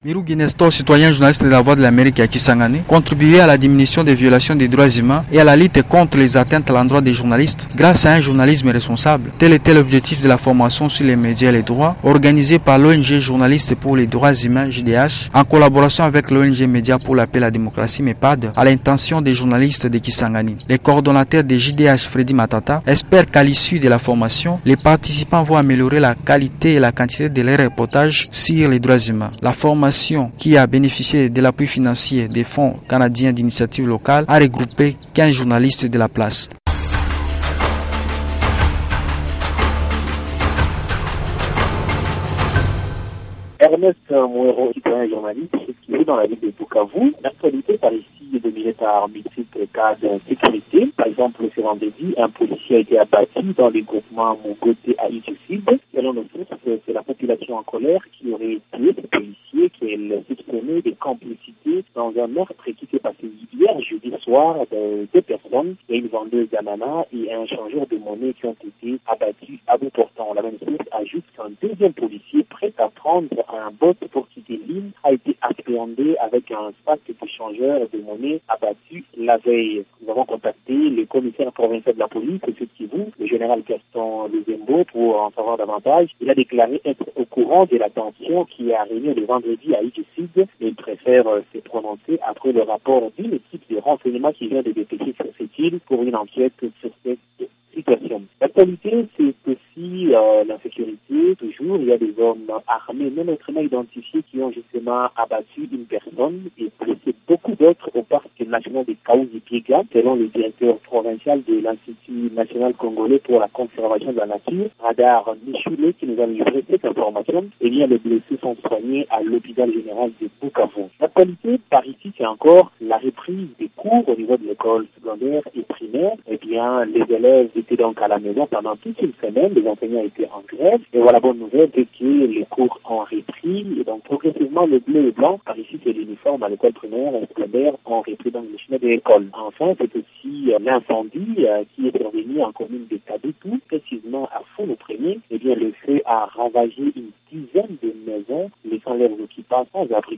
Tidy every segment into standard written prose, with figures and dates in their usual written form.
Mirugi Nestor, citoyen journaliste de la Voix de l'Amérique à Kisangani, contribuait à la diminution des violations des droits humains et à la lutte contre les atteintes à l'endroit des journalistes grâce à un journalisme responsable. Tel était l'objectif de la formation sur les médias et les droits organisée par l'ONG Journalistes pour les droits humains JDH en collaboration avec l'ONG Médias pour la paix et la démocratie MEPAD à l'intention des journalistes de Kisangani. Les coordonnateurs des JDH Freddy Matata espèrent qu'à l'issue de la formation, les participants vont améliorer la qualité et la quantité de leurs reportages sur les droits humains. La formation qui a bénéficié de l'appui financier des fonds canadiens d'initiative locale a regroupé 15 journalistes de la place. Ernest Mouero, citoyen journaliste, qui est dans la ville de Bukavu. L'actualité par ici est dominée par multiples cas d'insécurité. Par exemple, ce vendredi, un policier a été abattu dans le groupement Mugote à Idjusib. Selon nos sources, c'est la population en colère qui aurait tué ce policier, qu'elle soupçonnait de complicité dans un meurtre qui s'est passé hier jeudi soir de 2 personnes, et une vendeuse d'ananas et un changeur de monnaie qui ont été abattus à bout portant. La même source ajoute qu'un deuxième policier prêt à prendre un bot pour quitter l'île a été appréhendé avec un sac de changeur de monnaie abattu la veille. Nous avons contacté le commissaire provincial de la police, M. Kivu, le général Gaston Lezembo, pour en savoir davantage. Il a déclaré être au courant de la tension qui a régné le vendredi à Idjusib, mais il préfère se prononcer après le rapport d'une équipe de renseignement qui vient de dépêcher sur cette île pour une enquête sur cette situation. L'actualité, c'est aussi l'insécurité. Toujours, il y a des hommes armés, non autrement identifiés, qui ont justement abattu une personne et blessé beaucoup d'autres au parc national de Kaouzi-Biega. Selon le directeur provincial de l'Institut national congolais pour la conservation de la nature, Radar Michoulé, qui nous a livré cette information, eh bien, les blessés sont soignés à l'hôpital général de Bukavu. L'actualité, par ici, c'est encore la reprise des cours au niveau de l'école secondaire et primaire. Eh bien, les élèves étaient donc à la maison pendant toute une semaine, les enseignants étaient en grève, et voilà, bonne nouvelle, c'est que les cours ont repris, et donc progressivement le bleu et blanc, par ici c'est l'uniforme à l'école primaire et secondaire, ont repris dans le chemin de l'école. Enfin, c'est aussi l'incendie qui est survenu en commune de Kadutu, précisément à Founou-Premier. Eh bien, le feu a ravagé une dizaine de maisons, laissant leurs occupants sans abri.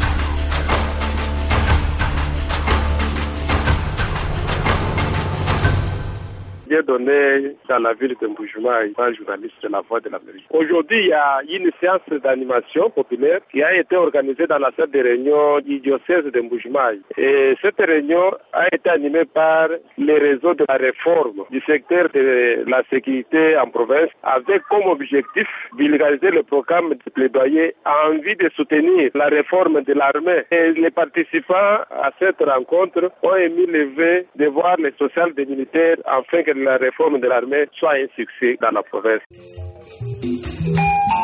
Donné dans la ville de Mbujimayi par un journaliste de la Voix de l'Amérique. Aujourd'hui, il y a une séance d'animation populaire qui a été organisée dans la salle de réunion du diocèse de Mbujimayi. Et cette réunion a été animée par les réseaux de la réforme du secteur de la sécurité en province, avec comme objectif vulgariser le programme de plaidoyer en vue de soutenir la réforme de l'armée. Et les participants à cette rencontre ont émis le vœu de voir les sociales des militaires afin que la réforme de l'armée soit un succès dans la province.